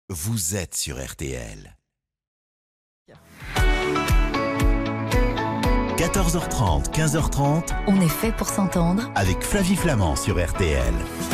Vous êtes sur RTL. 14h30, 15h30. On est fait pour s'entendre. Avec Flavie Flamand sur RTL.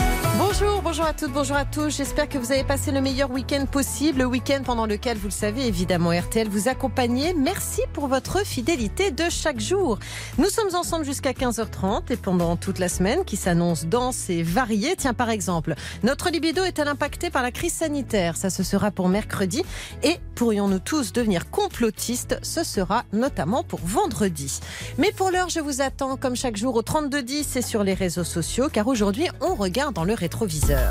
Bonjour à toutes, bonjour à tous. J'espère que vous avez passé le meilleur week-end possible. Le week-end pendant lequel, vous le savez, évidemment, RTL vous accompagnait. Merci pour votre fidélité de chaque jour. Nous sommes ensemble jusqu'à 15h30 et pendant toute la semaine qui s'annonce dense et variée. Tiens, par exemple, notre libido est-elle impactée par la crise sanitaire? Ça, ce sera pour mercredi. Et pourrions-nous tous devenir complotistes? Ce sera notamment pour vendredi. Mais pour l'heure, je vous attends comme chaque jour au 3210 et sur les réseaux sociaux, car aujourd'hui, on regarde dans le rétroviseur.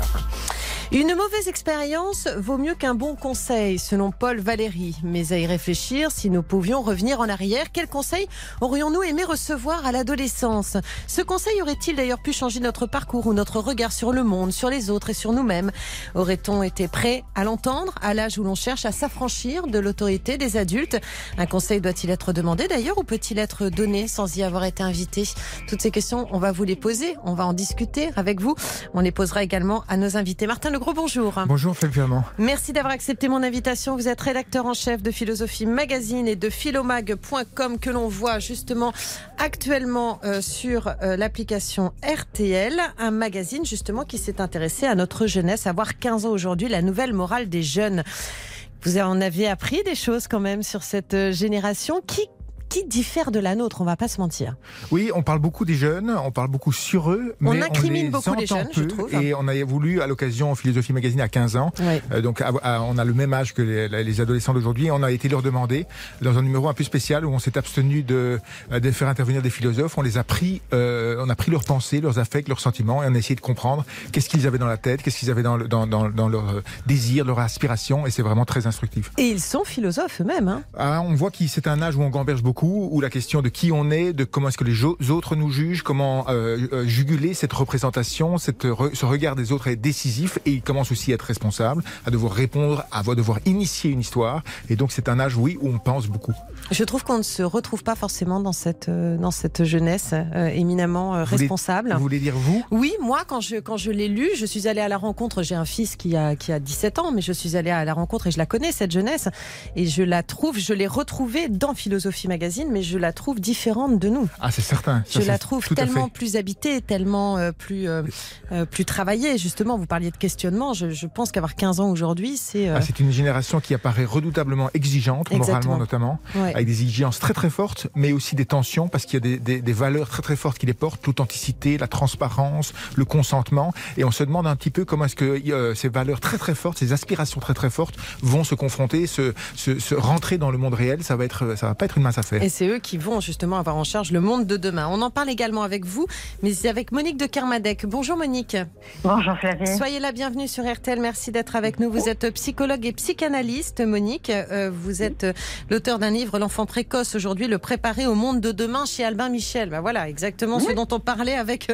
Une mauvaise expérience vaut mieux qu'un bon conseil, selon Paul Valéry. Mais à y réfléchir, si nous pouvions revenir en arrière, quel conseil aurions-nous aimé recevoir à l'adolescence? Ce conseil aurait-il d'ailleurs pu changer notre parcours ou notre regard sur le monde, sur les autres et sur nous-mêmes? Aurait-on été prêt à l'entendre à l'âge où l'on cherche à s'affranchir de l'autorité des adultes? Un conseil doit-il être demandé d'ailleurs ou peut-il être donné sans y avoir été invité? Toutes ces questions, on va vous les poser, on va en discuter avec vous. On les posera également à nos invités. Martin Legros, bonjour. Bonjour Flavie Flamand. Merci d'avoir accepté mon invitation. Vous êtes rédacteur en chef de Philosophie Magazine et de philomag.com que l'on voit justement actuellement sur l'application RTL. Un magazine justement qui s'est intéressé à notre jeunesse, avoir 15 ans aujourd'hui, la nouvelle morale des jeunes. Vous en avez appris des choses quand même sur cette génération qui diffère de la nôtre, on va pas se mentir. Oui, on parle beaucoup des jeunes, on parle beaucoup sur eux, mais on incrimine les beaucoup les jeunes, peu, je trouve. Et on a voulu, à l'occasion, Philosophie Magazine à 15 ans, oui. Donc on a le même âge que les adolescents d'aujourd'hui, et on a été leur demander, dans un numéro un peu spécial, où on s'est abstenu de faire intervenir des philosophes, on a pris leurs pensées, leurs affects, leurs sentiments, et on a essayé de comprendre qu'est-ce qu'ils avaient dans la tête, qu'est-ce qu'ils avaient dans leur désir, leur aspiration, et c'est vraiment très instructif. Et ils sont philosophes eux-mêmes. Hein. On voit que c'est un âge où on gamberge beaucoup, où la question de qui on est, de comment est-ce que les autres nous jugent, comment juguler cette représentation, ce regard des autres est décisif, et ils commencent aussi à être responsables, à devoir répondre, à devoir initier une histoire, et donc c'est un âge, oui, où on pense beaucoup. Je trouve qu'on ne se retrouve pas forcément dans cette jeunesse éminemment responsable. Vous voulez dire vous? Oui, moi quand je l'ai lu, je suis allée à la rencontre, j'ai un fils qui a 17 ans, mais je suis allée à la rencontre et je la connais cette jeunesse, et je l'ai retrouvée dans Philosophie Magazine, mais je la trouve différente de nous. Ah, c'est certain. Je la trouve tellement plus habitée, tellement plus travaillée. Justement, vous parliez de questionnement. Je pense qu'avoir 15 ans aujourd'hui, c'est... C'est une génération qui apparaît redoutablement exigeante, moralement notamment, ouais. Avec des exigences très très fortes, mais aussi des tensions, parce qu'il y a des valeurs très très fortes qui les portent, l'authenticité, la transparence, le consentement, et on se demande un petit peu comment est-ce que ces valeurs très très fortes, ces aspirations très très fortes vont se confronter, se rentrer dans le monde réel. Ça va pas être une mince affaire. Et c'est eux qui vont justement avoir en charge le monde de demain. On en parle également avec vous, mais c'est avec Monique de Kermadec. Bonjour Monique. Bonjour Flavie. Soyez la bienvenue sur RTL, merci d'être avec nous. Vous êtes psychologue et psychanalyste, Monique. Vous êtes l'auteur d'un livre, L'enfant précoce, aujourd'hui, le préparer au monde de demain, chez Albin Michel. Ben voilà, exactement ce dont on parlait avec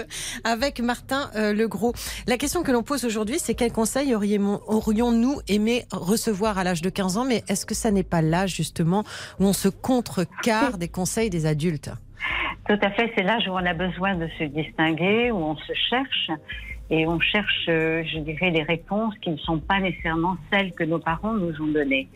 Martin Legros. La question que l'on pose aujourd'hui, c'est quels conseils aurions-nous aimé recevoir à l'âge de 15 ans, mais est-ce que ça n'est pas l'âge justement où on se contrecarre des conseils des adultes? Tout à fait, c'est l'âge où on a besoin de se distinguer, où on se cherche, et on cherche, je dirais, des réponses qui ne sont pas nécessairement celles que nos parents nous ont données.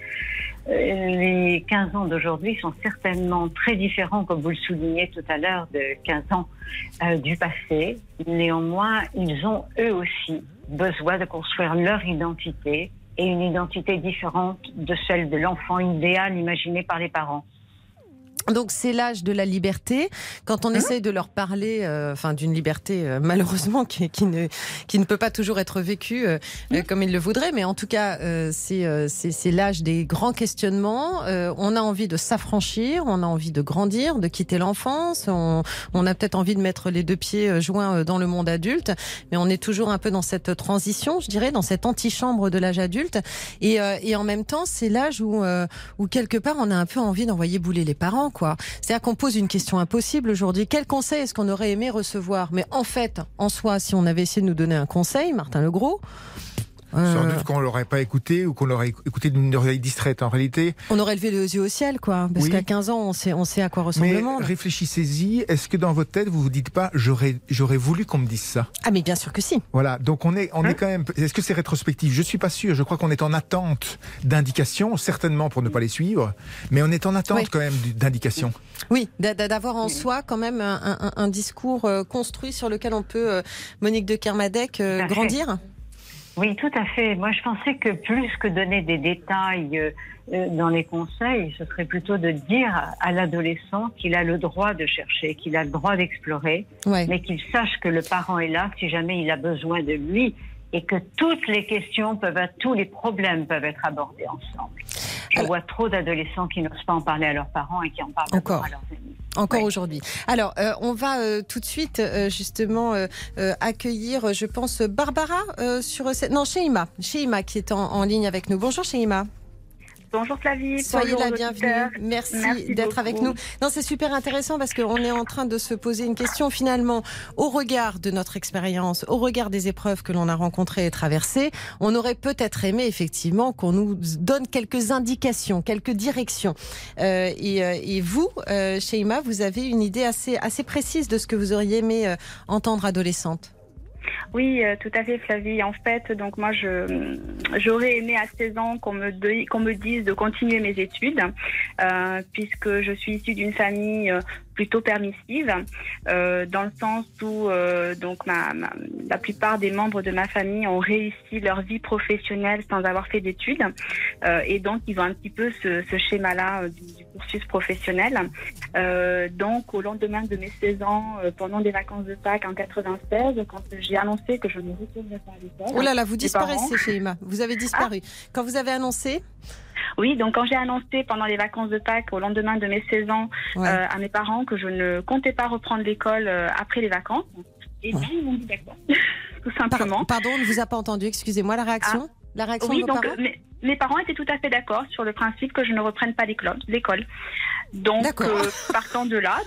Les 15 ans d'aujourd'hui sont certainement très différents, comme vous le soulignez tout à l'heure, de 15 ans du passé. Néanmoins, ils ont eux aussi besoin de construire leur identité, et une identité différente de celle de l'enfant idéal imaginé par les parents. Donc c'est l'âge de la liberté. Quand on essaye de leur parler, d'une liberté malheureusement qui ne peut pas toujours être vécue comme ils le voudraient, mais en tout cas c'est l'âge des grands questionnements. On a envie de s'affranchir, on a envie de grandir, de quitter l'enfance. On a peut-être envie de mettre les deux pieds joints dans le monde adulte, mais on est toujours un peu dans cette transition, je dirais, dans cette antichambre de l'âge adulte. Et en même temps, c'est l'âge où quelque part on a un peu envie d'envoyer bouler les parents. C'est-à-dire qu'on pose une question impossible aujourd'hui. Quel conseil est-ce qu'on aurait aimé recevoir? Mais en fait, en soi, si on avait essayé de nous donner un conseil, Martin Legros, Sans doute qu'on l'aurait pas écouté ou qu'on l'aurait écouté d'une oreille distraite. En réalité, on aurait levé les yeux au ciel, quoi. Parce qu'à 15 ans, on sait à quoi ressemble le monde. Réfléchissez-y. Est-ce que dans votre tête, vous vous dites pas, j'aurais voulu qu'on me dise ça? Ah, mais bien sûr que si. Voilà. Donc on est quand même. Est-ce que c'est rétrospectif? Je suis pas sûr. Je crois qu'on est en attente d'indications, certainement pour ne pas les suivre, mais on est en attente quand même d'indications. Oui, d'avoir en soi quand même un discours construit sur lequel on peut, Monique de Kermadec, grandir. Oui, tout à fait. Moi, je pensais que plus que donner des détails dans les conseils, ce serait plutôt de dire à l'adolescent qu'il a le droit de chercher, qu'il a le droit d'explorer, mais qu'il sache que le parent est là si jamais il a besoin de lui et que toutes les questions tous les problèmes peuvent être abordés ensemble. Je vois trop d'adolescents qui n'osent pas en parler à leurs parents et qui en parlent encore à leurs amis. Encore aujourd'hui. Alors, on va tout de suite justement accueillir, je pense, Barbara Sheima qui est en ligne avec nous. Bonjour Sheima. Bonjour Flavie. Soyez la bienvenue. Merci d'être avec nous. Non, c'est super intéressant parce qu'on est en train de se poser une question finalement au regard de notre expérience, au regard des épreuves que l'on a rencontrées et traversées. On aurait peut-être aimé effectivement qu'on nous donne quelques indications, quelques directions. Et vous, Sheima, vous avez une idée assez précise de ce que vous auriez aimé entendre adolescente. Oui, tout à fait Flavie. En fait, donc moi, j'aurais aimé à 16 ans qu'on me dise de continuer mes études, puisque je suis issue d'une famille plutôt permissive, dans le sens où donc la plupart des membres de ma famille ont réussi leur vie professionnelle sans avoir fait d'études, et donc ils ont un petit peu ce schéma-là du cursus professionnel. Donc au lendemain de mes 16 ans, pendant des vacances de Pâques en 96, quand j'ai annoncé que je ne retournerais pas à l'école. Oh là là, vous disparaissez, Sheima. Vous avez disparu. Quand vous avez annoncé? Oui, donc quand j'ai annoncé pendant les vacances de Pâques, au lendemain de mes 16 ans, à mes parents que je ne comptais pas reprendre l'école après les vacances, et bien ils m'ont dit d'accord, tout simplement. Pardon, on ne vous a pas entendu, excusez-moi, la réaction La réaction de vos parents? Mes parents étaient tout à fait d'accord sur le principe que je ne reprenne pas l'école. Donc, partant de là,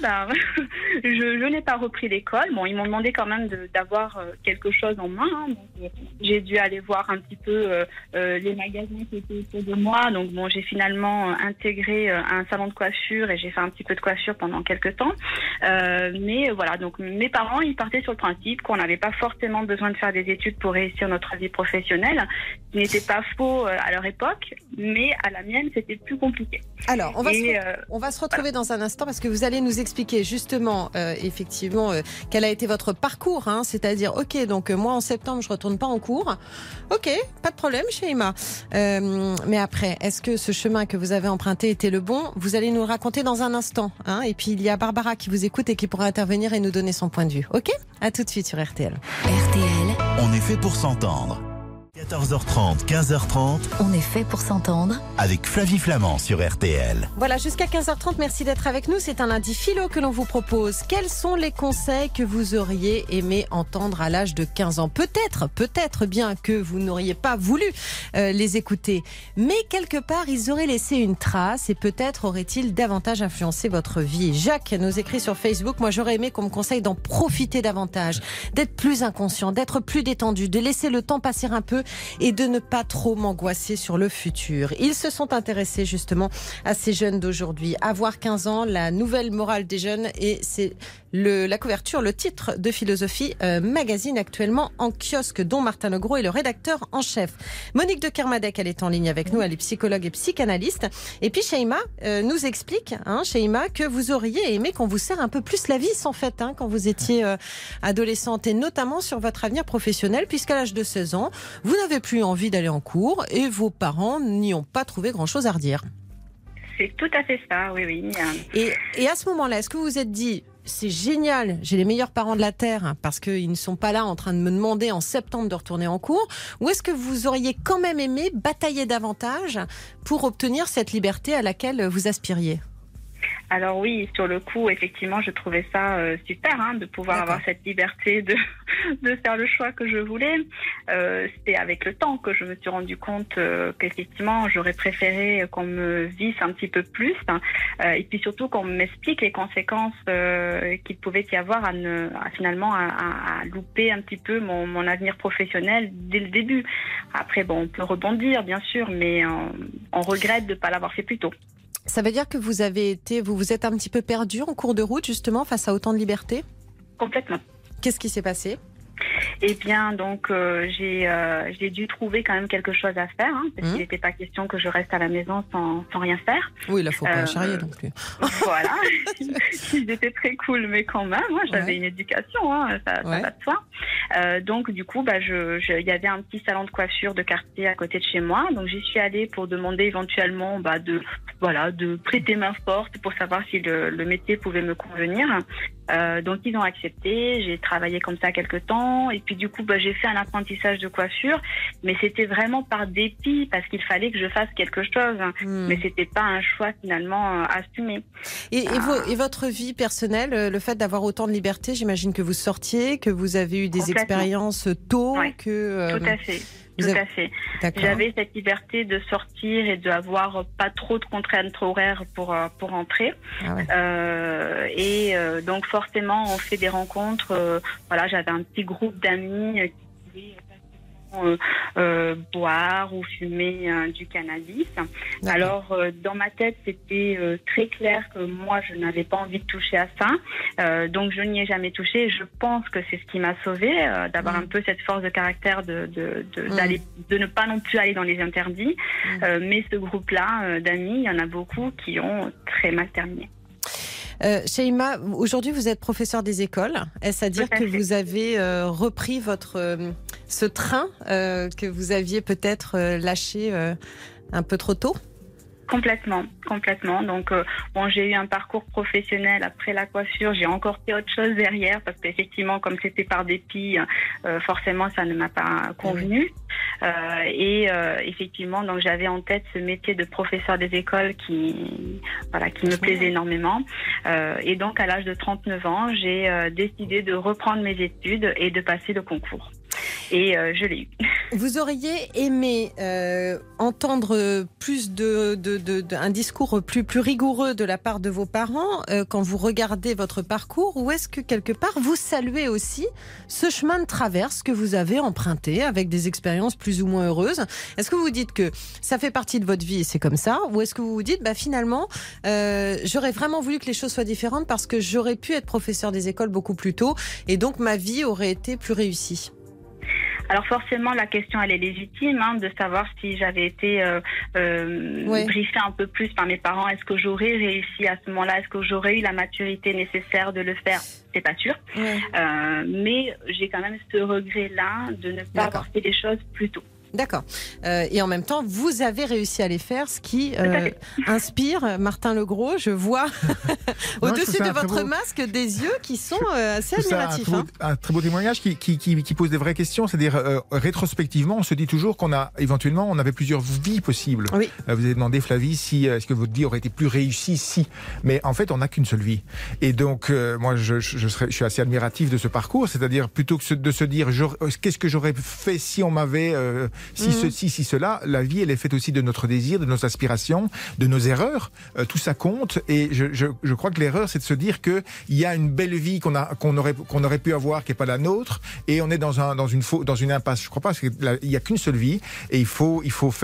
je n'ai pas repris l'école. Bon, ils m'ont demandé quand même d'avoir quelque chose en main. Hein. Donc, j'ai dû aller voir un petit peu les magasins qui étaient autour de moi. Donc, bon, j'ai finalement intégré un salon de coiffure et j'ai fait un petit peu de coiffure pendant quelques temps. Mais voilà, donc mes parents, ils partaient sur le principe qu'on n'avait pas forcément besoin de faire des études pour réussir notre vie professionnelle. Ce n'était pas faux à leur époque, mais à la mienne, c'était plus compliqué. Alors, on va se retrouver dans un instant parce que vous allez nous expliquer justement, effectivement, quel a été votre parcours, hein, c'est-à-dire, ok, donc moi en septembre, je retourne pas en cours. Ok, pas de problème, Sheima. Mais après, est-ce que ce chemin que vous avez emprunté était le bon? Vous allez nous le raconter dans un instant. Hein, et puis, il y a Barbara qui vous écoute et qui pourra intervenir et nous donner son point de vue. Ok? À tout de suite sur RTL. RTL, on est fait pour s'entendre. 14h30, 15h30. On est fait pour s'entendre. Avec Flavie Flamand sur RTL. Voilà, jusqu'à 15h30, merci d'être avec nous. C'est un lundi philo que l'on vous propose. Quels sont les conseils que vous auriez aimé entendre à l'âge de 15 ans? Peut-être bien que vous n'auriez pas voulu les écouter. Mais quelque part, ils auraient laissé une trace et peut-être auraient-ils davantage influencé votre vie. Jacques nous écrit sur Facebook, moi j'aurais aimé qu'on me conseille d'en profiter davantage, d'être plus inconscient, d'être plus détendu, de laisser le temps passer un peu et de ne pas trop m'angoisser sur le futur. Ils se sont intéressés justement à ces jeunes d'aujourd'hui. Avoir 15 ans, la nouvelle morale des jeunes, et c'est la couverture, le titre de Philosophie Magazine actuellement en kiosque, dont Martin Legros est le rédacteur en chef. Monique de Kermadec, elle est en ligne avec nous, elle est psychologue et psychanalyste. Et puis Sheima nous explique, Sheima, que vous auriez aimé qu'on vous serre un peu plus la vis en fait, quand vous étiez adolescente, et notamment sur votre avenir professionnel, puisqu'à l'âge de 16 ans, vous n'avez plus envie d'aller en cours et vos parents n'y ont pas trouvé grand-chose à redire. C'est tout à fait ça, oui. Et à ce moment-là, est-ce que vous vous êtes dit, c'est génial, j'ai les meilleurs parents de la Terre parce qu'ils ne sont pas là en train de me demander en septembre de retourner en cours, ou est-ce que vous auriez quand même aimé batailler davantage pour obtenir cette liberté à laquelle vous aspiriez? Alors oui, sur le coup, effectivement, je trouvais ça super de pouvoir avoir cette liberté de faire le choix que je voulais. C'est avec le temps que je me suis rendu compte qu'effectivement, j'aurais préféré qu'on me visse un petit peu plus et puis surtout qu'on m'explique les conséquences qu'il pouvait y avoir à louper un petit peu mon avenir professionnel dès le début. Après, bon, on peut rebondir, bien sûr, mais on regrette de ne pas l'avoir fait plus tôt. Ça veut dire que vous vous êtes un petit peu perdu en cours de route, justement, face à autant de liberté ? Complètement. Qu'est-ce qui s'est passé ? Eh bien, donc, j'ai dû trouver quand même quelque chose à faire, parce qu'il n'était pas question que je reste à la maison sans rien faire. Oui, là, il ne faut pas charrier non plus. Voilà. Ils étaient très cool, mais quand même, moi, j'avais une éducation, ça va de soi. Donc, du coup, il y avait un petit salon de coiffure de quartier à côté de chez moi. Donc, j'y suis allée pour demander éventuellement de prêter main forte pour savoir si le métier pouvait me convenir. Donc, ils ont accepté. J'ai travaillé comme ça quelques temps. Et puis, du coup, j'ai fait un apprentissage de coiffure. Mais c'était vraiment par dépit parce qu'il fallait que je fasse quelque chose. Mais c'était pas un choix finalement assumé. Et votre vie personnelle, le fait d'avoir autant de liberté, j'imagine que vous sortiez, que vous avez eu des expériences tôt. Tout à fait. Tout à fait. J'avais cette liberté de sortir et d'avoir pas trop de contraintes horaires pour entrer. Donc forcément, on fait des rencontres. J'avais un petit groupe d'amis qui pouvaient boire ou fumer du cannabis. Alors, dans ma tête, c'était très clair que moi, je n'avais pas envie de toucher à ça. Donc, je n'y ai jamais touché. Je pense que c'est ce qui m'a sauvée, d'avoir un peu cette force de caractère de ne pas non plus aller dans les interdits. Mais ce groupe-là d'amis, il y en a beaucoup qui ont très mal terminé. Shaima, aujourd'hui vous êtes professeur des écoles. Est-ce à dire que vous avez repris ce train que vous aviez peut-être lâché un peu trop tôt ? Complètement. Donc, j'ai eu un parcours professionnel après la coiffure. J'ai encore fait autre chose derrière parce qu'effectivement, comme c'était par dépit, forcément, ça ne m'a pas convenu. Effectivement, donc j'avais en tête ce métier de professeur des écoles qui me plaisait énormément. Et donc, à l'âge de 39 ans, j'ai décidé de reprendre mes études et de passer le concours. Et je l'ai eu. Vous auriez aimé entendre plus un discours plus rigoureux de la part de vos parents quand vous regardez votre parcours, ou est-ce que quelque part vous saluez aussi ce chemin de traverse que vous avez emprunté avec des expériences plus ou moins heureuses ? Est-ce que vous vous dites que ça fait partie de votre vie et c'est comme ça, ou est-ce que vous vous dites finalement j'aurais vraiment voulu que les choses soient différentes parce que j'aurais pu être professeur des écoles beaucoup plus tôt et donc ma vie aurait été plus réussie ? Alors forcément, la question, elle est légitime, de savoir si j'avais été briefée un peu plus par mes parents. Est-ce que j'aurais réussi à ce moment-là ? Est-ce que j'aurais eu la maturité nécessaire de le faire ? C'est pas sûr. Mais j'ai quand même ce regret-là de ne pas avoir fait les choses plus tôt. D'accord. Et en même temps, vous avez réussi à les faire, ce qui inspire Martin Legros. Je vois au-dessus de votre masque des yeux qui sont assez admiratifs. Un très beau témoignage qui pose des vraies questions. C'est-à-dire, rétrospectivement, on se dit toujours on avait plusieurs vies possibles. Oui. Vous avez demandé, Flavie, est-ce que votre vie aurait été plus réussie si. Mais en fait, on n'a qu'une seule vie. Et donc, moi, je suis assez admiratif de ce parcours. C'est-à-dire, plutôt que de se dire qu'est-ce que j'aurais fait si on m'avait... ceci, si cela, la vie, elle est faite aussi de notre désir, de nos aspirations, de nos erreurs. Tout ça compte. Et je crois que l'erreur, c'est de se dire qu'il y a une belle vie qu'on aurait pu avoir, qui n'est pas la nôtre, et on est dans une impasse. Je crois pas, qu'il n'y a qu'une seule vie, et il faut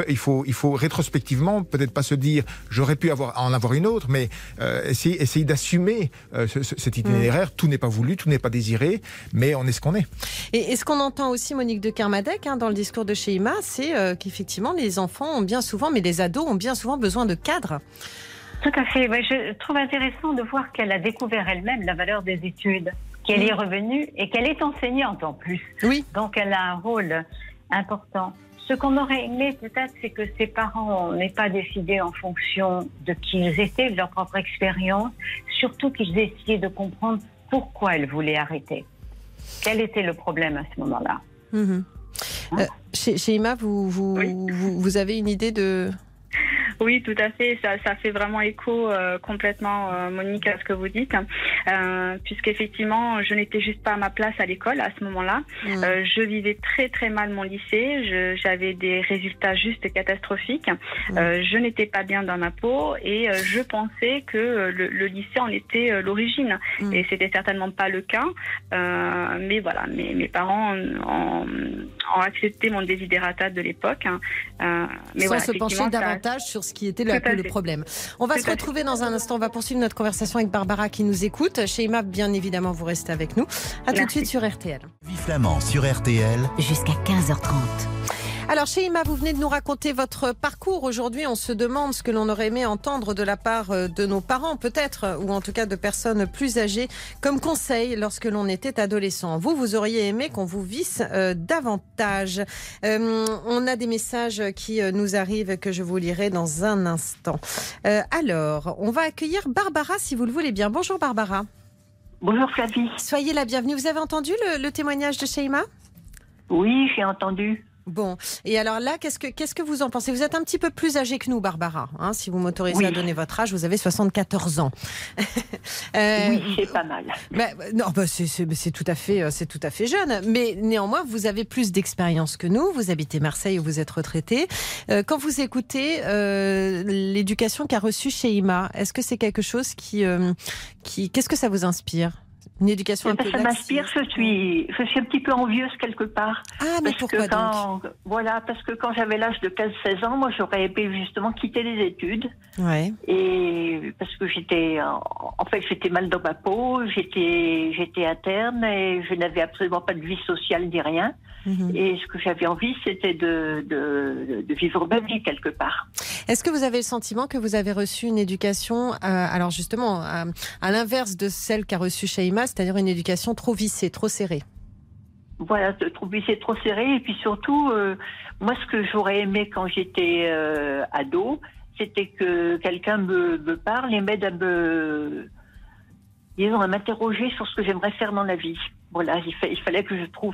rétrospectivement peut-être pas se dire j'aurais pu en avoir une autre, mais essayer d'assumer cet itinéraire. Tout n'est pas voulu, tout n'est pas désiré, mais on est ce qu'on est. Et ce qu'on entend aussi, Monique de Kermadec, dans le discours de Shaima, c'est qu'effectivement les enfants ont bien souvent, mais les ados ont bien souvent besoin de cadres. Tout à fait. Ouais, je trouve intéressant de voir qu'elle a découvert elle-même la valeur des études, qu'elle y est revenue et qu'elle est enseignante en plus. Oui. Donc elle a un rôle important. Ce qu'on aurait aimé peut-être, c'est que ses parents n'aient pas décidé en fonction de qui ils étaient, de leur propre expérience, surtout qu'ils aient essayé de comprendre pourquoi elle voulait arrêter. Quel était le problème à ce moment-là? Shaima, vous avez une idée de... Oui, tout à fait. Ça fait vraiment écho complètement, Monique, à ce que vous dites, puisqu'effectivement, je n'étais juste pas à ma place à l'école à ce moment-là. Je vivais très très mal mon lycée. J'avais des résultats juste catastrophiques. Je n'étais pas bien dans ma peau et je pensais que le lycée en était l'origine. Et c'était certainement pas le cas. Mais voilà, mes parents ont accepté mon désidérata de l'époque. Mais sans voilà, se pencher davantage sur ce qui était le problème. On va se retrouver dans un instant. On va poursuivre notre conversation avec Barbara qui nous écoute. Sheima, bien évidemment, vous restez avec nous. À tout de suite sur RTL. Vie Flamand sur RTL. Jusqu'à 15h30. Alors, Sheima, vous venez de nous raconter votre parcours. Aujourd'hui, on se demande ce que l'on aurait aimé entendre de la part de nos parents, peut-être, ou en tout cas de personnes plus âgées, comme conseil lorsque l'on était adolescent. Vous auriez aimé qu'on vous visse davantage. On a des messages qui nous arrivent que je vous lirai dans un instant. Alors, on va accueillir Barbara, si vous le voulez bien. Bonjour, Barbara. Bonjour, Flavie. Soyez la bienvenue. Vous avez entendu le témoignage de Sheima ? Oui, j'ai entendu. Bon, et alors là, qu'est-ce que vous en pensez ? Vous êtes un petit peu plus âgée que nous, Barbara. Hein, si vous m'autorisez à donner votre âge, vous avez 74 ans. Oui, c'est pas mal. Non, c'est tout à fait jeune. Mais néanmoins, vous avez plus d'expérience que nous. Vous habitez Marseille où vous êtes retraitée. Quand vous écoutez l'éducation qu'a reçue Sheima, est-ce que c'est quelque chose qu'est-ce que ça vous inspire ? Une éducation un peu ça m'inspire, je suis un petit peu envieuse quelque part. Ah, mais pourquoi donc ? Voilà, parce que quand j'avais l'âge de 15-16 ans, moi j'aurais aimé justement quitter les études. Ouais. Et parce que j'étais mal dans ma peau, j'étais interne et je n'avais absolument pas de vie sociale ni rien. Et ce que j'avais envie, c'était de vivre ma vie quelque part. Est-ce que vous avez le sentiment que vous avez reçu une éducation, alors justement, à l'inverse de celle qu'a reçue Sheima, c'est-à-dire une éducation trop vissée, trop serrée ? Voilà, trop vissée, trop serrée. Et puis surtout, moi, ce que j'aurais aimé quand j'étais ado, c'était que quelqu'un me parle et m'aide à m'interroger sur ce que j'aimerais faire dans la vie. Voilà, il fallait que je trouve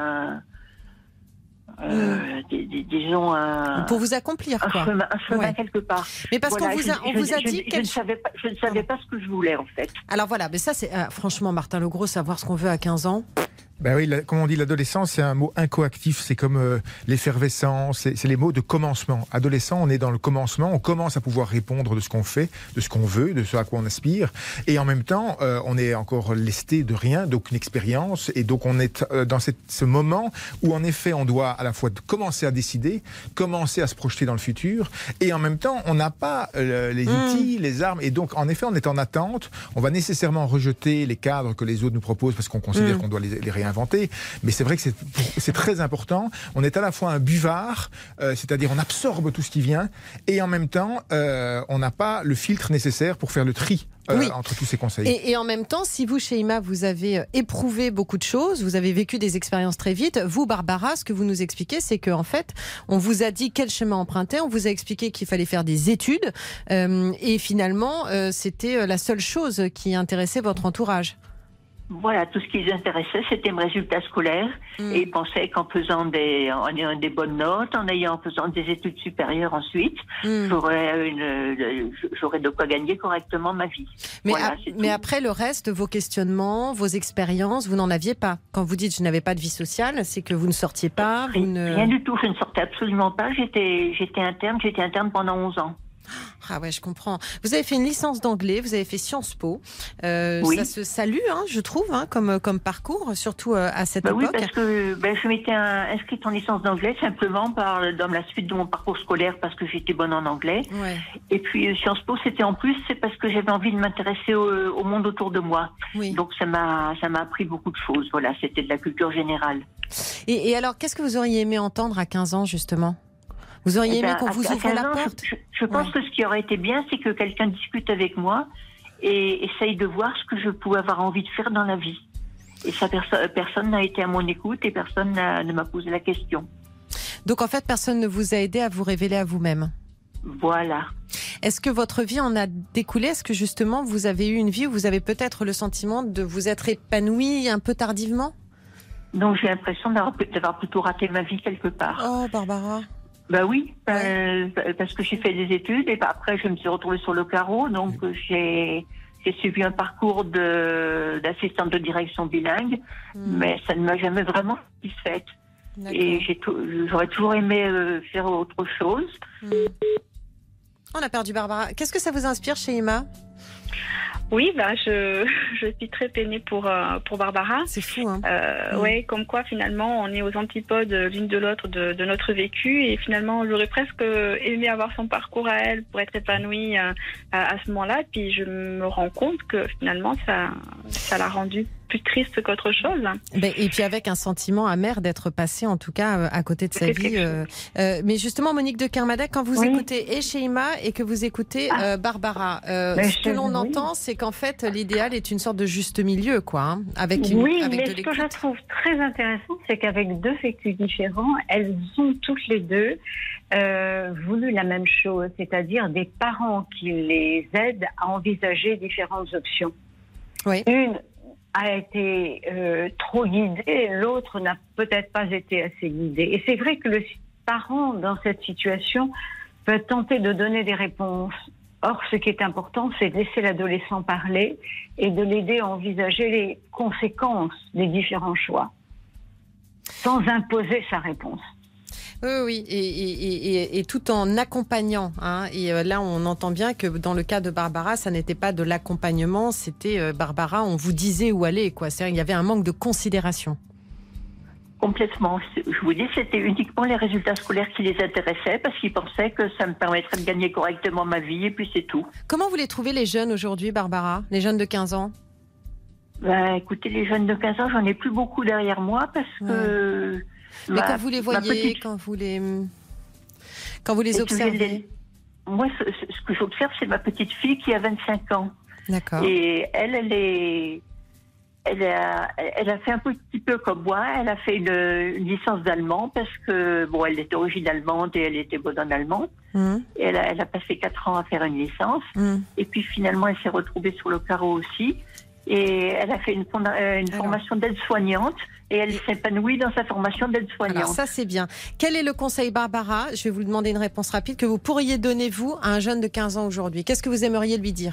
disons pour vous accomplir, quoi. Un chemin quelque part. Mais parce voilà, qu'on vous a dit je ne savais pas ce que je voulais, en fait. Alors voilà, mais ça c'est franchement, Martin Legros, savoir ce qu'on veut à 15 ans. Ben oui, comme on dit, l'adolescence, c'est un mot incoactif. C'est comme l'effervescence, c'est les mots de commencement. Adolescent, on est dans le commencement, on commence à pouvoir répondre de ce qu'on fait, de ce qu'on veut, de ce à quoi on aspire. Et en même temps, on est encore lesté de rien, d'aucune expérience. Et donc, on est dans ce moment où, en effet, on doit à la fois commencer à décider, commencer à se projeter dans le futur. Et en même temps, on n'a pas les outils, les armes. Et donc, en effet, on est en attente. On va nécessairement rejeter les cadres que les autres nous proposent parce qu'on considère qu'on doit les réinventer. Mais c'est vrai que c'est très important. On est à la fois un buvard, c'est-à-dire on absorbe tout ce qui vient, et en même temps, on n'a pas le filtre nécessaire pour faire le tri entre tous ces conseils. Et en même temps, si vous, Sheima, vous avez éprouvé beaucoup de choses, vous avez vécu des expériences très vite, vous, Barbara, ce que vous nous expliquez, c'est qu'en fait, on vous a dit quel chemin emprunter, on vous a expliqué qu'il fallait faire des études, et finalement, c'était la seule chose qui intéressait votre entourage. Voilà, tout ce qui les intéressait, c'était mes résultats scolaires. Et ils pensaient qu'en faisant en ayant des bonnes notes, en faisant des études supérieures ensuite, j'aurais de quoi gagner correctement ma vie. Mais après, le reste, vos questionnements, vos expériences, vous n'en aviez pas. Quand vous dites « je n'avais pas de vie sociale », c'est que vous ne sortiez pas Rien du tout, je ne sortais absolument pas. J'étais interne pendant 11 ans. Ah ouais, je comprends. Vous avez fait une licence d'anglais, vous avez fait Sciences Po. Oui. Ça se salue, je trouve, comme parcours, surtout à cette époque. Oui, parce que je m'étais inscrite en licence d'anglais simplement dans la suite de mon parcours scolaire parce que j'étais bonne en anglais. Ouais. Et puis Sciences Po, c'était en plus, c'est parce que j'avais envie de m'intéresser au monde autour de moi. Oui. Donc ça m'a appris beaucoup de choses. Voilà, c'était de la culture générale. Et alors, qu'est-ce que vous auriez aimé entendre à 15 ans, justement ? Vous auriez aimé qu'on vous ouvre la porte ? Je pense que ce qui aurait été bien, c'est que quelqu'un discute avec moi et essaye de voir ce que je pouvais avoir envie de faire dans la vie. Et ça, personne n'a été à mon écoute et personne ne m'a posé la question. Donc en fait, personne ne vous a aidé à vous révéler à vous-même ? Voilà. Est-ce que votre vie en a découlé ? Est-ce que justement, vous avez eu une vie où vous avez peut-être le sentiment de vous être épanoui un peu tardivement ? Donc j'ai l'impression d'avoir plutôt raté ma vie quelque part. Oh, Barbara. Bah oui, parce que j'ai fait des études et après je me suis retrouvée sur le carreau, donc j'ai suivi un parcours d'assistante de direction bilingue, mais ça ne m'a jamais vraiment satisfaite. D'accord. Et j'aurais toujours aimé faire autre chose. On a perdu Barbara. Qu'est-ce que ça vous inspire chez Emma ? Oui, je suis très peinée pour Barbara. C'est fou, hein. Ouais, comme quoi finalement on est aux antipodes l'une de l'autre de notre vécu, et finalement j'aurais presque aimé avoir son parcours à elle pour être épanouie à ce moment-là. Puis je me rends compte que finalement ça l'a rendue plus triste qu'autre chose. Et puis avec un sentiment amer d'être passé en tout cas à côté de sa vie. Mais justement, Monique de Kermadec, quand vous écoutez Sheima et que vous écoutez Barbara, ce que l'on entend, c'est qu'en fait l'idéal est une sorte de juste milieu, quoi, hein, avec mais ce que je trouve très intéressant, c'est qu'avec deux vécus différents, elles ont toutes les deux voulu la même chose, c'est-à-dire des parents qui les aident à envisager différentes options. Oui. Une a été trop guidée, l'autre n'a peut-être pas été assez guidée. Et c'est vrai que le parent, dans cette situation, peut tenter de donner des réponses. Or, ce qui est important, c'est de laisser l'adolescent parler et de l'aider à envisager les conséquences des différents choix, sans imposer sa réponse. Oui, et tout en accompagnant. Hein. Et là, on entend bien que dans le cas de Barbara, ça n'était pas de l'accompagnement, c'était Barbara, on vous disait où aller, quoi. C'est-à-dire, il y avait un manque de considération. Complètement. Je vous dis, c'était uniquement les résultats scolaires qui les intéressaient parce qu'ils pensaient que ça me permettrait de gagner correctement ma vie et puis c'est tout. Comment vous les trouvez les jeunes aujourd'hui, Barbara ? Les jeunes de 15 ans ? Écoutez, les jeunes de 15 ans, j'en ai plus beaucoup derrière moi parce que... Mais quand vous les voyez, quand vous les observez. Moi, ce que j'observe, c'est ma petite fille qui a 25 ans. D'accord. Et elle a fait un petit peu comme moi. Elle a fait une licence d'allemand parce que, elle est d'origine allemande et elle était bonne en allemand. Et elle a passé 4 ans à faire une licence. Et puis finalement, elle s'est retrouvée sur le carreau aussi. Et elle a fait une formation d'aide-soignante et elle s'épanouit dans sa formation d'aide-soignante. Alors ça, c'est bien. Quel est le conseil, Barbara, je vais vous demander une réponse rapide, que vous pourriez donner, vous, à un jeune de 15 ans aujourd'hui ? Qu'est-ce que vous aimeriez lui dire ?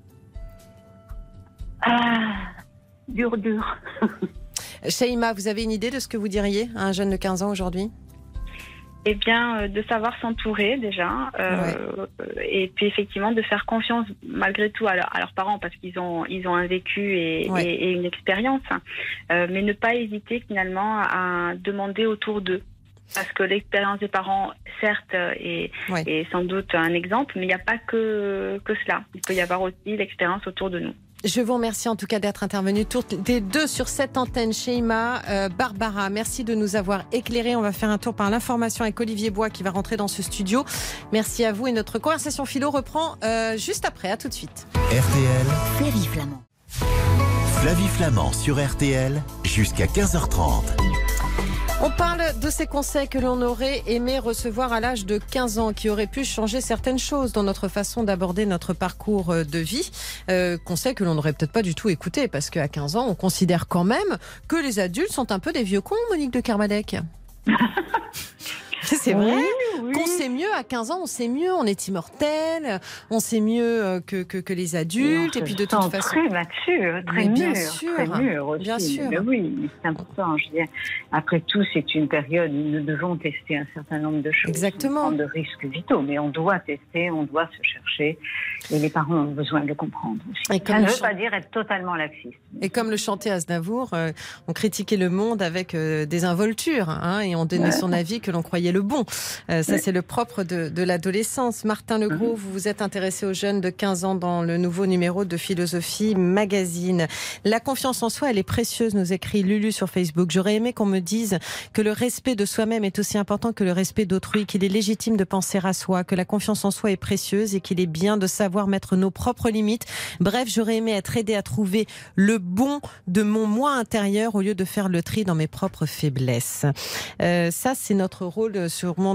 Dur. Sheima, vous avez une idée de ce que vous diriez à un jeune de 15 ans aujourd'hui ? Eh bien, de savoir s'entourer déjà, et puis effectivement de faire confiance malgré tout à leurs parents parce qu'ils ont un vécu et une expérience, mais ne pas hésiter finalement à demander autour d'eux. Parce que l'expérience des parents, certes, est sans doute un exemple, mais il n'y a pas que cela. Il peut y avoir aussi l'expérience autour de nous. Je vous remercie en tout cas d'être intervenus toutes les deux sur cette antenne. Sheima, Barbara, merci de nous avoir éclairés. On va faire un tour par l'information avec Olivier Bois qui va rentrer dans ce studio. Merci à vous et notre conversation philo reprend juste après. À tout de suite. RTL. Flavie Flamand. Flavie Flamand sur RTL jusqu'à 15h30. On parle de ces conseils que l'on aurait aimé recevoir à l'âge de 15 ans, qui auraient pu changer certaines choses dans notre façon d'aborder notre parcours de vie. Conseils que l'on n'aurait peut-être pas du tout écoutés, parce qu'à 15 ans, on considère quand même que les adultes sont un peu des vieux cons, Monique de Kermadec. C'est vrai, qu'on sait mieux à 15 ans, on sait mieux, on est immortel, on sait mieux que les adultes, et puis de toute façon très mature, très mûr aussi. Bien sûr. Mais oui, c'est important. Je veux dire, après tout, c'est une période où nous devons tester un certain nombre de choses. Exactement. Prendre de risques vitaux, mais on doit tester, on doit se chercher, et les parents ont besoin de le comprendre aussi. Ça ne veut pas dire être totalement laxiste. Et comme le chantait Aznavour, on critiquait le monde avec des involtures, hein, et on donnait son avis que l'on croyait le bon. Ça, c'est le propre de l'adolescence. Martin Legros, vous vous êtes intéressé aux jeunes de 15 ans dans le nouveau numéro de Philosophie Magazine. La confiance en soi, elle est précieuse, nous écrit Lulu sur Facebook. J'aurais aimé qu'on me dise que le respect de soi-même est aussi important que le respect d'autrui, qu'il est légitime de penser à soi, que la confiance en soi est précieuse et qu'il est bien de savoir mettre nos propres limites. Bref, j'aurais aimé être aidée à trouver le bon de mon moi intérieur au lieu de faire le tri dans mes propres faiblesses. Ça, c'est notre rôle sûrement de parents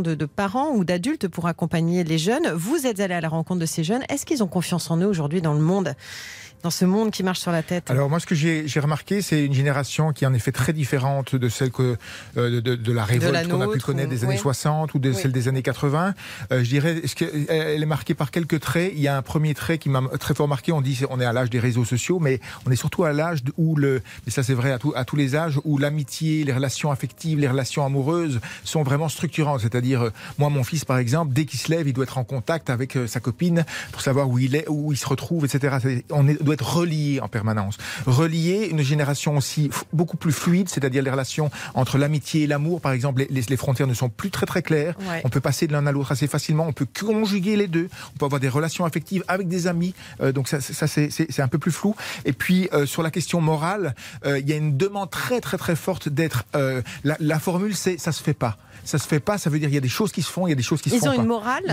parents ou d'adultes pour accompagner les jeunes. Vous êtes allés à la rencontre de ces jeunes. Est-ce qu'ils ont confiance en eux aujourd'hui dans le monde ? Dans ce monde qui marche sur la tête. Alors moi, ce que j'ai remarqué, c'est une génération qui est en effet très différente de celle de la révolte qu'on a pu connaître des années 60 ou de celle des années 80. Je dirais, elle est marquée par quelques traits. Il y a un premier trait qui m'a très fort marqué. On dit on est à l'âge des réseaux sociaux, mais on est surtout à l'âge où et ça c'est vrai à tous les âges, où l'amitié, les relations affectives, les relations amoureuses sont vraiment structurantes. C'est-à-dire, moi, mon fils, par exemple, dès qu'il se lève, il doit être en contact avec sa copine pour savoir où il est, où il se retrouve, etc. Doit être relié en permanence. Relié, une génération aussi beaucoup plus fluide, c'est-à-dire les relations entre l'amitié et l'amour, par exemple, les frontières ne sont plus très très claires. Ouais. On peut passer de l'un à l'autre assez facilement, on peut conjuguer les deux, on peut avoir des relations affectives avec des amis, donc ça c'est un peu plus flou. Et puis sur la question morale, il y a une demande très très très forte d'être... la formule c'est ça se fait pas. Ça se fait pas, ça veut dire il y a des choses qui se font, il y a des choses qui se font pas. Ils ont une morale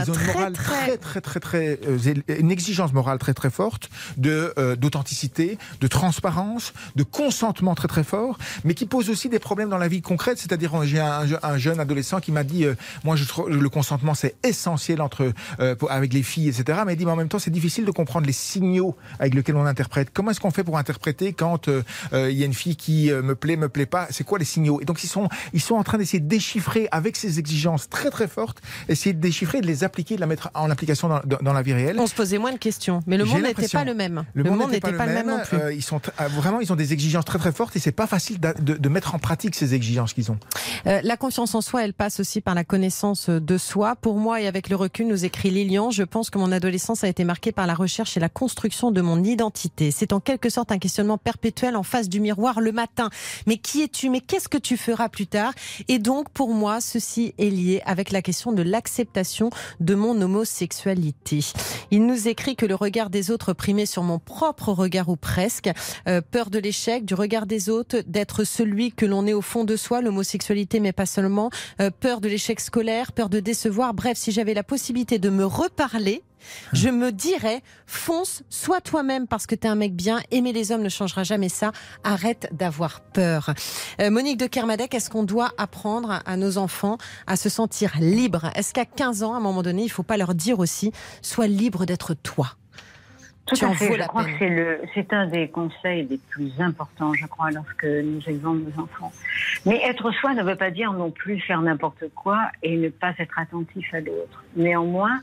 très une exigence morale très très forte d'authenticité, de transparence, de consentement très très fort, mais qui pose aussi des problèmes dans la vie concrète. C'est-à-dire, j'ai un jeune adolescent qui m'a dit moi le consentement c'est essentiel avec les filles, etc. Mais il dit mais en même temps c'est difficile de comprendre les signaux avec lesquels on interprète. Comment est-ce qu'on fait pour interpréter quand il y a une fille qui me plaît pas? C'est quoi les signaux? Et donc ils sont en train d'essayer de déchiffrer avec ces exigences très très fortes, essayer de déchiffrer, de les appliquer, de la mettre en application dans la vie réelle. On se posait moins de questions, mais le monde n'était pas le même. Le monde n'était pas le même non plus. Ils ont des exigences très très fortes et c'est pas facile de mettre en pratique ces exigences qu'ils ont. La confiance en soi, elle passe aussi par la connaissance de soi. Pour moi, et avec le recul, nous écrit Lilian, je pense que mon adolescence a été marquée par la recherche et la construction de mon identité. C'est en quelque sorte un questionnement perpétuel en face du miroir le matin. Mais qui es-tu? Mais qu'est-ce que tu feras plus tard? Et donc, pour moi, ceci est lié avec la question de l'acceptation de mon homosexualité. Il nous écrit que le regard des autres primait sur mon propre regard ou presque. Peur de l'échec, du regard des autres, d'être celui que l'on est au fond de soi, l'homosexualité mais pas seulement. Peur de l'échec scolaire, peur de décevoir. Bref, si j'avais la possibilité de me reparler, je me dirais, fonce, sois toi-même parce que t'es un mec bien, aimer les hommes ne changera jamais ça, arrête d'avoir peur. Monique de Kermadec, est-ce qu'on doit apprendre à nos enfants à se sentir libres? Est-ce qu'à 15 ans, à un moment donné, il ne faut pas leur dire aussi, sois libre d'être toi? Tout à fait, je crois que c'est un des conseils les plus importants, je crois, lorsque nous élevons nos enfants. Mais être soi ne veut pas dire non plus faire n'importe quoi et ne pas être attentif à l'autre. Néanmoins,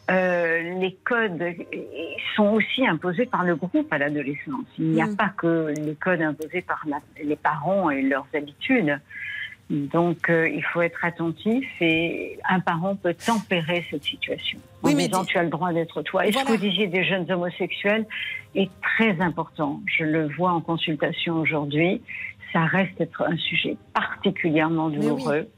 les codes sont aussi imposés par le groupe à l'adolescence. Il n'y a pas que les codes imposés par les parents et leurs habitudes. Donc, il faut être attentif et un parent peut tempérer cette situation. En disant, tu as le droit d'être toi. Et ce que vous disiez des jeunes homosexuels est très important. Je le vois en consultation aujourd'hui. Ça reste être un sujet particulièrement douloureux.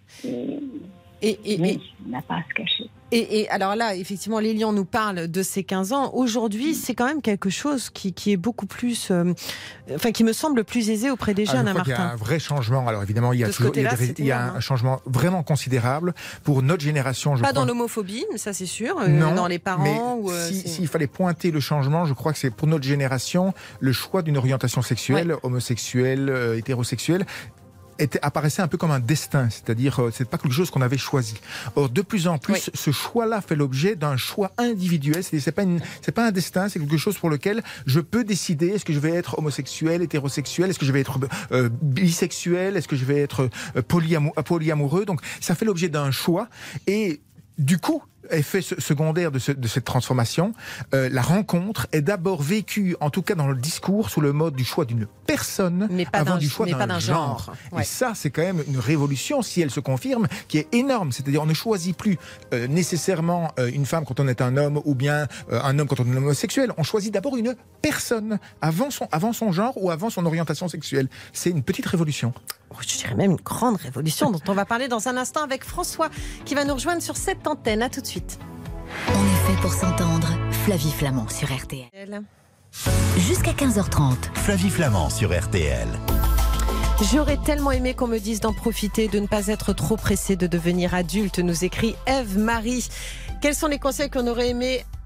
Mais on n'a pas à se cacher. Et alors là, effectivement, Lilian nous parle de ses 15 ans. Aujourd'hui, c'est quand même quelque chose qui est beaucoup plus... qui me semble plus aisé auprès des jeunes, Martin. Il y a un vrai changement. Alors évidemment, il y a un changement vraiment considérable pour notre génération. Pas dans l'homophobie, ça c'est sûr. Non, dans les parents. S'il fallait pointer le changement, je crois que c'est pour notre génération le choix d'une orientation sexuelle, homosexuelle, hétérosexuelle, apparaissait un peu comme un destin, c'est-à-dire c'est pas quelque chose qu'on avait choisi. Or de plus en plus, ce choix-là fait l'objet d'un choix individuel. C'est pas un destin, c'est quelque chose pour lequel je peux décider. Est-ce que je vais être homosexuel, hétérosexuel? Est-ce que je vais être bisexuel? Est-ce que je vais être polyamoureux? Donc ça fait l'objet d'un choix et du coup, effet secondaire de cette transformation, la rencontre est d'abord vécue, en tout cas dans le discours, sous le mode du choix d'une personne avant du choix d'un genre. Ouais. Et ça, c'est quand même une révolution, si elle se confirme, qui est énorme. C'est-à-dire, on ne choisit plus nécessairement une femme quand on est un homme ou bien un homme quand on est homosexuel. On choisit d'abord une personne avant son genre ou avant son orientation sexuelle. C'est une petite révolution. Je dirais même une grande révolution dont on va parler dans un instant avec François qui va nous rejoindre sur cette antenne. À tout de suite. On est fait pour s'entendre. Flavie Flamand sur RTL. Jusqu'à 15h30. Flavie Flamand sur RTL. J'aurais tellement aimé qu'on me dise d'en profiter, de ne pas être trop pressé de devenir adulte, nous écrit Ève-Marie. Quels sont les conseils qu'on aurait aimé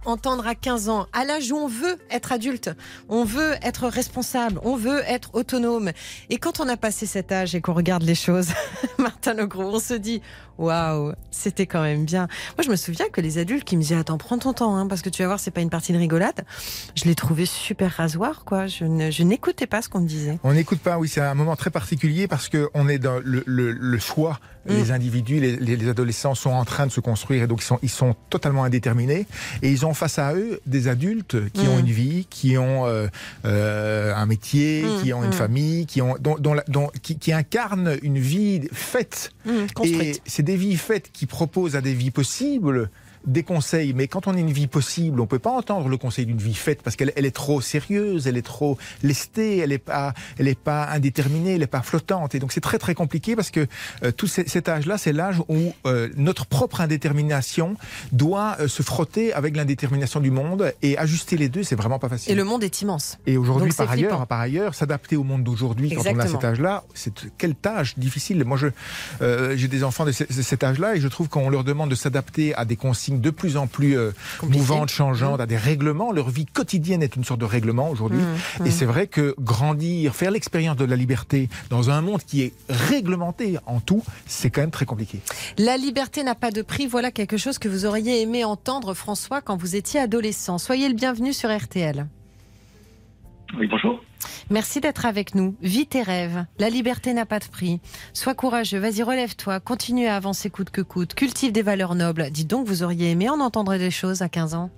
entendre à 15 ans, à l'âge où on veut être adulte, on veut être responsable, on veut être autonome. Et quand on a passé cet âge et qu'on regarde les choses, Martin Legros, on se dit waouh, c'était quand même bien. Moi, je me souviens que les adultes qui me disaient attends, prends ton temps, parce que tu vas voir, c'est pas une partie de rigolade. Je les trouvais super rasoirs, quoi. Je n'écoutais pas ce qu'on me disait. On n'écoute pas, oui, c'est un moment très particulier parce que on est dans le choix. Les individus, les adolescents sont en train de se construire et donc ils sont totalement indéterminés et ils ont face à eux des adultes qui ont une vie, qui ont un métier, qui ont une famille, qui incarnent une vie faite. Et c'est des vies faites qui proposent à des vies possibles des conseils, mais quand on a une vie possible, on peut pas entendre le conseil d'une vie faite parce qu'elle est trop sérieuse, elle est trop lestée, elle est pas indéterminée, elle est pas flottante, et donc c'est très très compliqué parce que tout cet âge-là, c'est l'âge où notre propre indétermination doit se frotter avec l'indétermination du monde, et ajuster les deux, c'est vraiment pas facile. Et le monde est immense. Et aujourd'hui, par ailleurs, s'adapter au monde d'aujourd'hui quand on a cet âge-là, c'est quelle tâche difficile. Moi, j'ai des enfants de cet âge-là et je trouve qu'on leur demande de s'adapter à des consignes de plus en plus mouvantes, changeantes, à des règlements. Leur vie quotidienne est une sorte de règlement aujourd'hui. Et c'est vrai que grandir, faire l'expérience de la liberté dans un monde qui est réglementé en tout, c'est quand même très compliqué. La liberté n'a pas de prix. Voilà quelque chose que vous auriez aimé entendre, François, quand vous étiez adolescent. Soyez le bienvenu sur RTL. Oui, bonjour. Merci d'être avec nous. Vis tes rêves. La liberté n'a pas de prix. Sois courageux. Vas-y, relève-toi. Continue à avancer coûte que coûte. Cultive des valeurs nobles. Dites donc, vous auriez aimé en entendre des choses à 15 ans?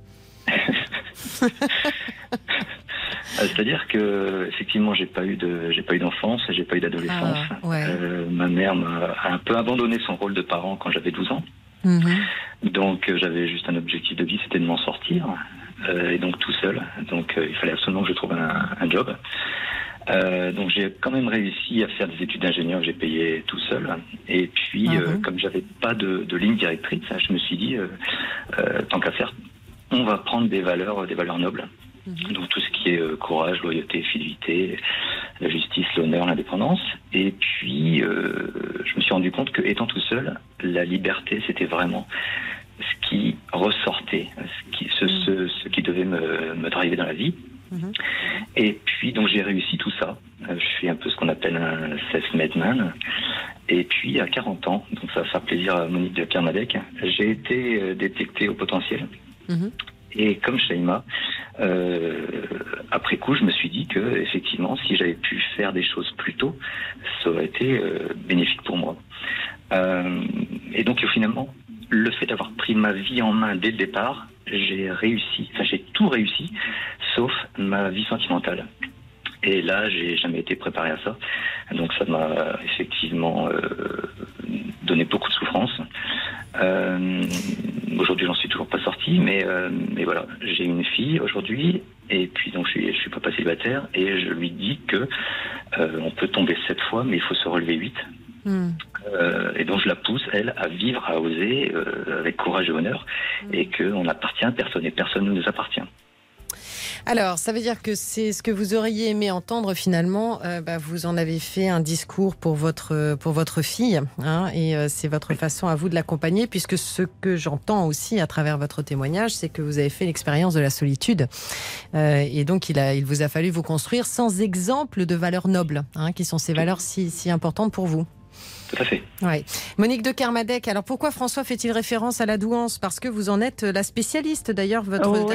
C'est-à-dire que effectivement, j'ai pas eu d'enfance, j'ai pas eu d'adolescence. Ma mère m'a un peu abandonné son rôle de parent quand j'avais 12 ans. Donc j'avais juste un objectif de vie, c'était de m'en sortir. Et donc tout seul. Donc il fallait absolument que je trouve un job. Donc j'ai quand même réussi à faire des études d'ingénieur que j'ai payées tout seul. Et puis comme j'avais pas de ligne directrice, je me suis dit tant qu'à faire, on va prendre des valeurs nobles. Donc tout ce qui est courage, loyauté, fidélité, la justice, l'honneur, l'indépendance. Et puis je me suis rendu compte que étant tout seul, la liberté, c'était vraiment ce qui ressortait, ce qui devait me driver dans la vie. Et puis donc j'ai réussi tout ça. Je suis un peu ce qu'on appelle un self-made man. Et puis à 40 ans, donc ça va faire plaisir à Monique de Kermadec, j'ai été détecté au potentiel. Et comme Shaima, après coup, je me suis dit que effectivement, si j'avais pu faire des choses plus tôt, ça aurait été bénéfique pour moi. Et donc finalement, le fait d'avoir pris ma vie en main dès le départ, j'ai tout réussi, sauf ma vie sentimentale. Et là, j'ai jamais été préparé à ça. Donc ça m'a effectivement donné beaucoup de souffrance. Aujourd'hui, j'en suis toujours pas sorti, mais voilà, j'ai une fille aujourd'hui, et puis donc je suis papa célibataire, et je lui dis que on peut tomber 7 fois, mais il faut se relever 8. Et donc je la pousse, elle, à vivre, à oser, avec courage et honneur, et qu'on n'appartient à personne, et personne ne nous appartient. Alors, ça veut dire que c'est ce que vous auriez aimé entendre finalement. Vous en avez fait un discours pour votre fille, et c'est votre façon à vous de l'accompagner, puisque ce que j'entends aussi à travers votre témoignage, c'est que vous avez fait l'expérience de la solitude, et donc il vous a fallu vous construire sans exemple de valeurs nobles, qui sont ces valeurs si importantes pour vous. Tout à fait. Ouais. Monique de Kermadec, alors pourquoi François fait-il référence à la douance? Parce que vous en êtes la spécialiste d'ailleurs.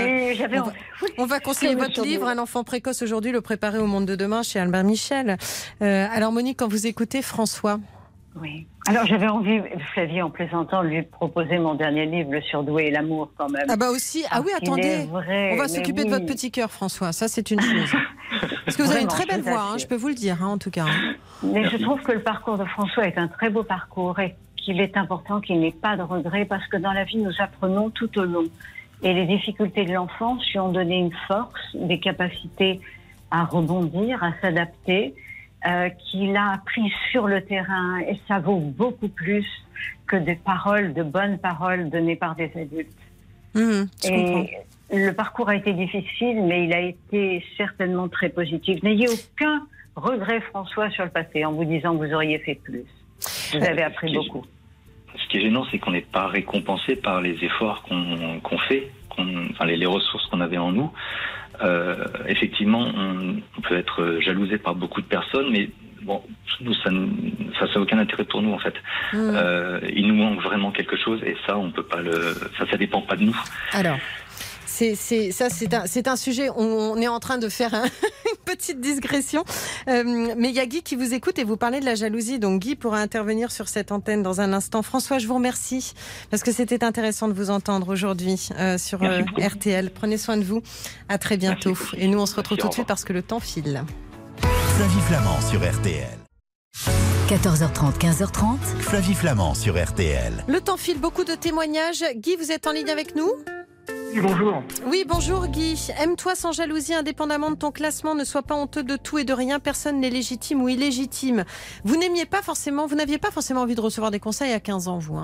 On va conseiller votre livre, Un enfant précoce aujourd'hui, le préparer au monde de demain, chez Albert Michel. Alors Monique, quand vous écoutez François... Oui. Alors j'avais envie, Flavie, en plaisantant, de lui proposer mon dernier livre, Le surdoué et l'amour, quand même. Ah bah aussi, oui, attendez, on va s'occuper de votre petit cœur, François, ça c'est une chose. Parce que vous avez une très belle voix, je peux vous le dire, en tout cas. Mais je trouve que le parcours de François est un très beau parcours, et qu'il est important qu'il n'ait pas de regrets, parce que dans la vie, nous apprenons tout au long. Et les difficultés de l'enfance lui ont donné une force, des capacités à rebondir, à s'adapter, qu'il a appris sur le terrain, et ça vaut beaucoup plus que des paroles, de bonnes paroles données par des adultes. Et le parcours a été difficile, mais il a été certainement très positif. N'ayez aucun regret, François, sur le passé, en vous disant que vous auriez fait plus. Vous avez appris beaucoup. Ce ce qui est gênant, c'est qu'on n'est pas récompensé par les efforts qu'on fait, les ressources qu'on avait en nous. Effectivement, on peut être jalousé par beaucoup de personnes, mais bon, nous, ça n'a aucun intérêt pour nous, en fait. Il nous manque vraiment quelque chose, et ça, on peut pas ça dépend pas de nous. Alors, c'est un sujet, on est en train de faire une petite digression, mais il y a Guy qui vous écoute et vous parlez de la jalousie, donc Guy pourra intervenir sur cette antenne dans un instant. François, je vous remercie, parce que c'était intéressant de vous entendre aujourd'hui sur RTL. Prenez soin de vous, à très bientôt. Et nous, on se retrouve tout de suite parce que le temps file. Flavie Flamand sur RTL. 14h30, 15h30. Flavie Flamand sur RTL. Le temps file, beaucoup de témoignages. Guy, vous êtes en ligne avec nous ? Oui, bonjour. Oui, bonjour Guy. Aime-toi sans jalousie, indépendamment de ton classement. Ne sois pas honteux de tout et de rien. Personne n'est légitime ou illégitime. Vous n'aviez pas forcément envie de recevoir des conseils à 15 ans, vous, hein ?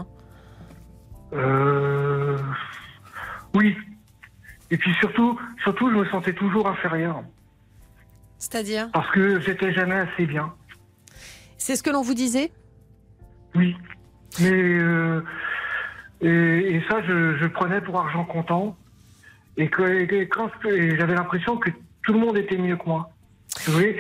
Oui. Et puis surtout, je me sentais toujours inférieur. C'est-à-dire ? Parce que j'étais jamais assez bien. C'est ce que l'on vous disait ? Oui. Mais et ça, je prenais pour argent comptant. Et j'avais l'impression que tout le monde était mieux que moi. Vous voyez,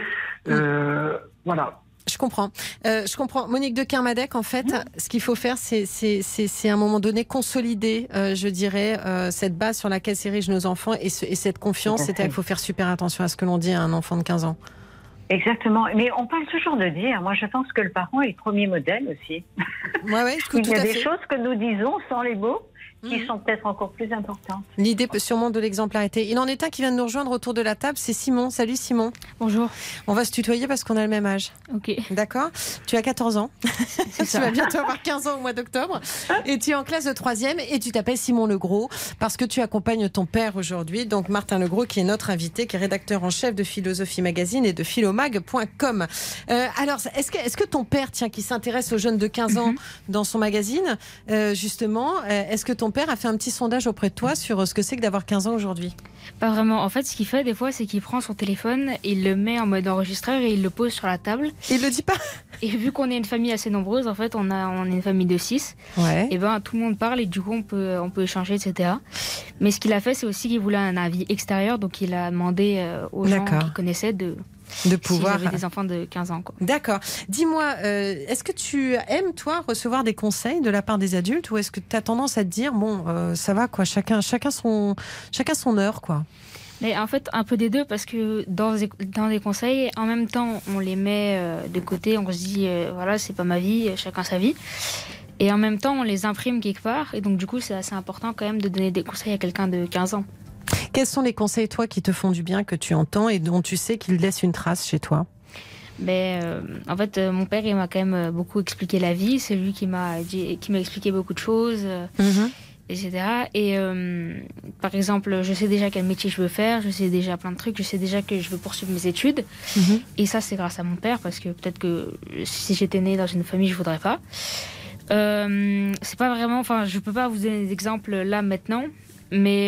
voilà. Je comprends. Monique de Kermadec, en fait, ce qu'il faut faire, c'est à un moment donné consolider, je dirais, cette base sur laquelle s'érigent nos enfants et cette confiance. C'est-à-dire qu'il faut faire super attention à ce que l'on dit à un enfant de 15 ans. Exactement. Mais on parle toujours de dire. Moi, je pense que le parent est le premier modèle aussi. Ouais, il y a des choses que nous disons sans les mots qui sont peut-être encore plus importantes. L'idée sûrement de l'exemplarité. Il en est un qui vient de nous rejoindre autour de la table, c'est Simon. Salut Simon. Bonjour. On va se tutoyer parce qu'on a le même âge. Ok. D'accord ? Tu as 14 ans. Tu vas bientôt avoir 15 ans au mois d'octobre. Et tu es en classe de 3e et tu t'appelles Simon Legros parce que tu accompagnes ton père aujourd'hui. Donc Martin Legros qui est notre invité, qui est rédacteur en chef de Philosophie Magazine et de philomag.com. Alors, est-ce que ton père, qui s'intéresse aux jeunes de 15 ans dans son magazine, justement, est-ce que ton père a fait un petit sondage auprès de toi sur ce que c'est que d'avoir 15 ans aujourd'hui ? Pas vraiment. En fait, ce qu'il fait des fois, c'est qu'il prend son téléphone, il le met en mode enregistreur et il le pose sur la table. Et il le dit pas ? Et vu qu'on est une famille assez nombreuse, en fait, on est une famille de 6. Ouais. Et tout le monde parle et du coup, on peut échanger, etc. Mais ce qu'il a fait, c'est aussi qu'il voulait un avis extérieur, donc il a demandé aux gens qu'il connaissait de pouvoir. S'il avait des enfants de 15 ans, quoi. D'accord. Dis-moi, est-ce que tu aimes, toi, recevoir des conseils de la part des adultes ou est-ce que tu as tendance à te dire, ça va, quoi, chacun son heure, quoi ? Mais en fait, un peu des deux, parce que dans les conseils, en même temps, on les met de côté, on se dit, voilà, c'est pas ma vie, chacun sa vie. Et en même temps, on les imprime quelque part. Et donc, du coup, c'est assez important quand même de donner des conseils à quelqu'un de 15 ans. Quels sont les conseils, toi, qui te font du bien, que tu entends et dont tu sais qu'ils laissent une trace chez toi ? En fait, mon père, il m'a quand même beaucoup expliqué la vie. C'est lui qui m'a expliqué beaucoup de choses, etc. Et par exemple, je sais déjà quel métier je veux faire, je sais déjà plein de trucs, je sais déjà que je veux poursuivre mes études. Et ça, c'est grâce à mon père, parce que peut-être que si j'étais née dans une famille, je voudrais pas. C'est pas vraiment... Enfin, je peux pas vous donner des exemples là, maintenant. Mais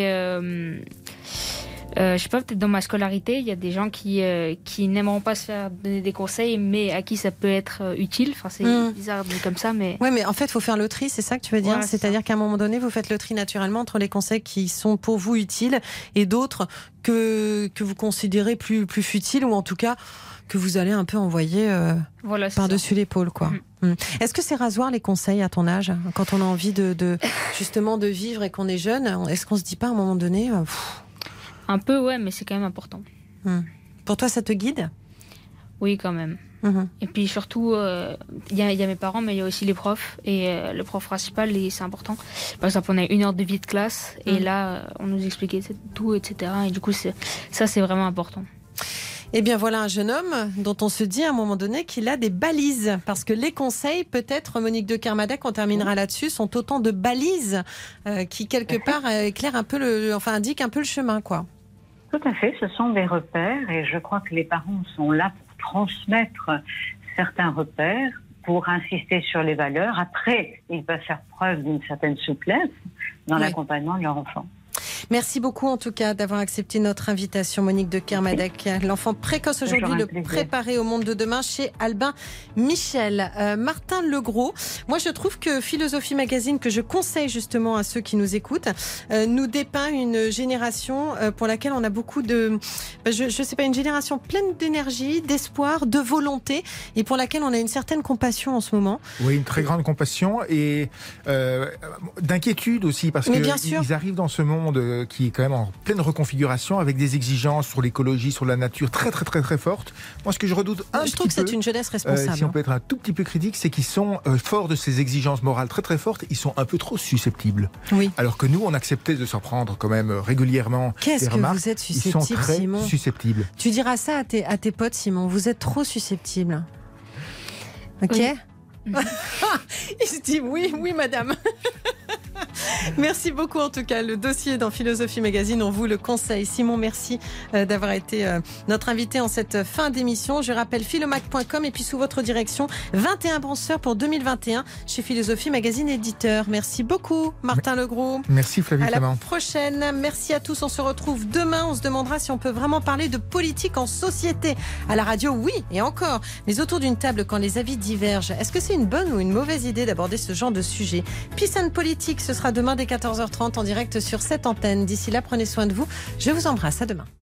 je sais pas, peut-être dans ma scolarité, il y a des gens qui n'aimeront pas se faire donner des conseils, mais à qui ça peut être utile. Enfin, c'est bizarre de dire comme ça, mais... Oui, mais en fait, il faut faire le tri, c'est ça que tu veux dire ? Voilà, c'est-à-dire qu'à un moment donné, vous faites le tri naturellement entre les conseils qui sont pour vous utiles et d'autres que vous considérez plus futiles, ou en tout cas que vous allez un peu envoyer par-dessus l'épaule, quoi. Est-ce que c'est rasoir les conseils à ton âge, quand on a envie justement de vivre et qu'on est jeune ? Est-ce qu'on se dit pas à un moment donné Un peu, ouais, mais c'est quand même important. Pour toi, ça te guide ? Oui, quand même. Et puis surtout, il y a mes parents, mais il y a aussi les profs. Et le prof principal, c'est important. Par exemple, on a 1 heure de vie de classe, et là, on nous expliquait tout, etc. Et du coup, ça, c'est vraiment important. Eh bien voilà un jeune homme dont on se dit à un moment donné qu'il a des balises, parce que les conseils, peut-être, Monique de Kermadec, on terminera là-dessus, sont autant de balises qui quelque part éclairent un peu indiquent un peu le chemin, quoi. Tout à fait, ce sont des repères, et je crois que les parents sont là pour transmettre certains repères, pour insister sur les valeurs. Après, ils peuvent faire preuve d'une certaine souplesse dans l'accompagnement de leur enfant. Merci beaucoup en tout cas d'avoir accepté notre invitation, Monique de Kermadec. L'enfant précoce aujourd'hui, le préparer au monde de demain chez Albin Michel. Martin Legros, moi je trouve que Philosophie Magazine, que je conseille justement à ceux qui nous écoutent, nous dépeint une génération pour laquelle on a beaucoup de, je sais pas, une génération pleine d'énergie, d'espoir, de volonté, et pour laquelle on a une certaine compassion en ce moment. Oui, une très grande compassion et d'inquiétude aussi, parce qu'ils arrivent dans ce monde qui est quand même en pleine reconfiguration, avec des exigences sur l'écologie, sur la nature très très très très fortes. Moi, ce que je redoute je trouve que c'est une jeunesse responsable. Si on peut être un tout petit peu critique, c'est qu'ils sont forts de ces exigences morales très très fortes, ils sont un peu trop susceptibles. Oui. Alors que nous, on acceptait de s'en prendre quand même régulièrement. Qu'est-ce que vous êtes susceptible, ils sont très Simon susceptibles. Tu diras ça à tes potes, Simon, vous êtes trop susceptible. Ok. Oui. Il se dit oui, madame. Merci beaucoup en tout cas. Le dossier dans Philosophie Magazine, on vous le conseille. Simon, merci d'avoir été notre invité en cette fin d'émission. Je rappelle philomac.com et puis sous votre direction, 21 penseurs pour 2021 chez Philosophie Magazine éditeur. Merci beaucoup Martin Legros. Merci Flavie Flamand. À la prochaine. Merci à tous. On se retrouve demain. On se demandera si on peut vraiment parler de politique en société. À la radio, oui, et encore. Mais autour d'une table, quand les avis divergent, est-ce que c'est une bonne ou une mauvaise idée d'aborder ce genre de sujet? Peace and Politique, ce sera demain dès 14h30 en direct sur cette antenne. D'ici là, prenez soin de vous. Je vous embrasse. À demain.